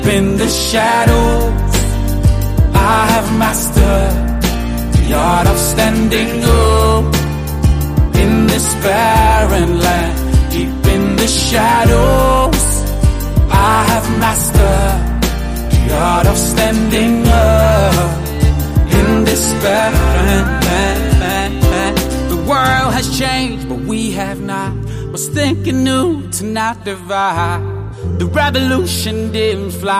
In the shadows, I have mastered the art of standing up in this barren land. Deep in the shadows, I have mastered the art of standing up in this barren land. The world has changed, but we have not. Was thinking new to not divide. The revolution didn't fly.